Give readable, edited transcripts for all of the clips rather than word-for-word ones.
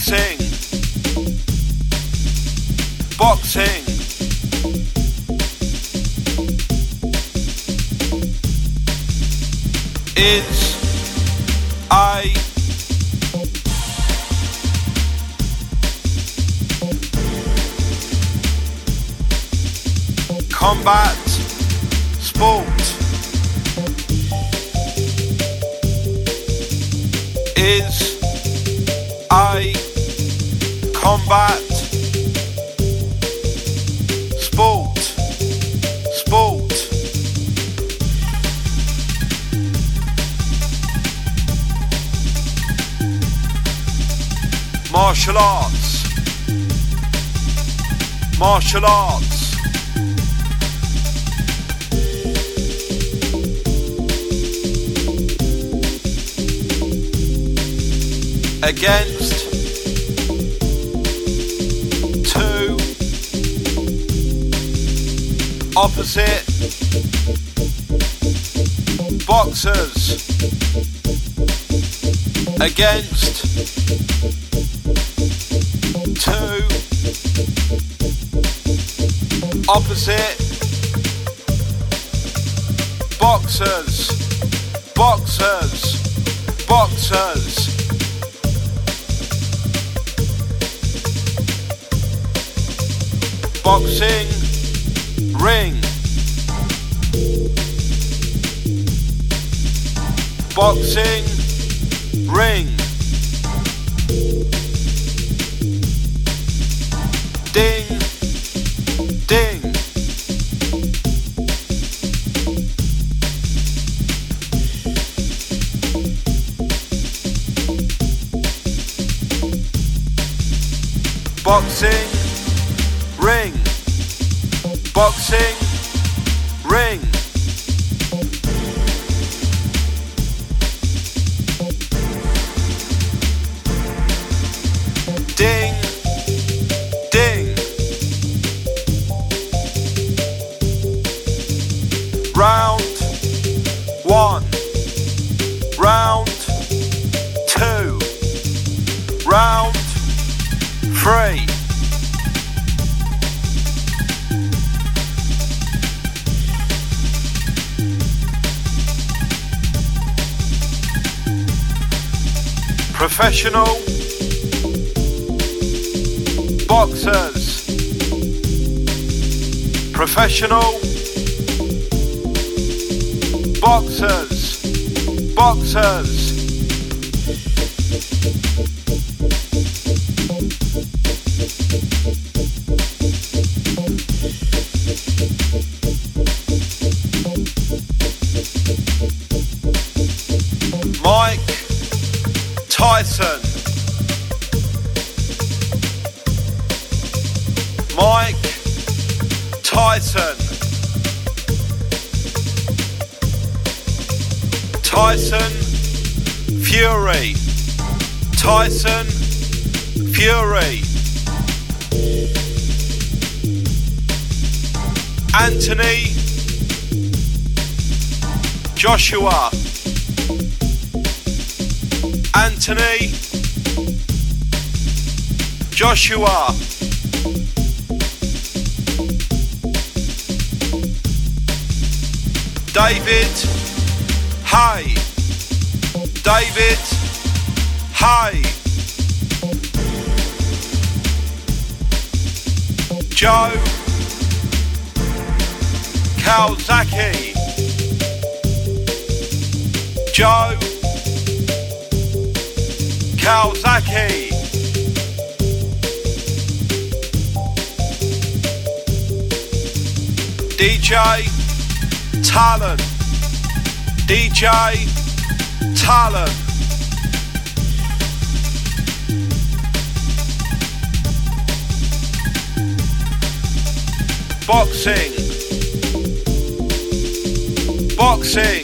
Boxing. Boxing. Is a combat sport. Is a combat sport. Sport. Martial arts. Martial arts. Against two opposite boxers. Against two opposite boxers. Boxers. Boxers. Boxing ring. Boxing ring. Ding, ding. Boxing ring. Boxing ring. Ding, ding. Round one. Round two. Round three. Professional boxers. Professional boxers. Boxers. Mike Tyson. Mike Tyson. Tyson Fury. Tyson Fury. Anthony Joshua. Anthony Joshua. David Haye. David Haye. Joe Calzaghe. Joe Calzaghe. DJ Talon. DJ Talon. Boxing. Boxing.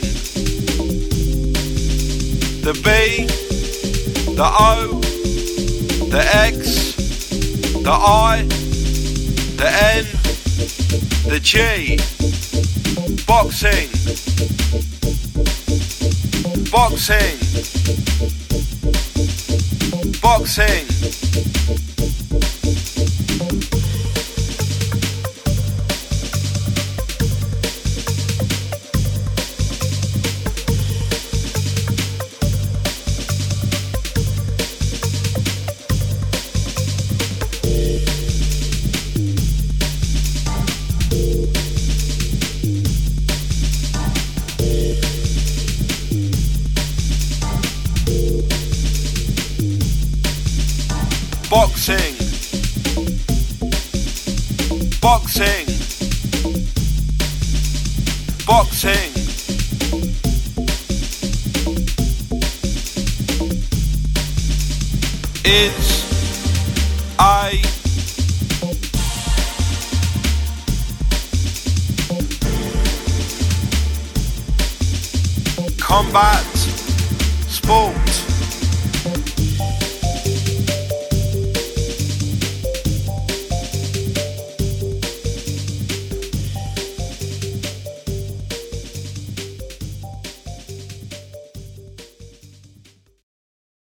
The B, the O, the X, the I, the N, the G. Boxing. Boxing. Boxing. Boxing. Boxing. Boxing. Is a combat sport.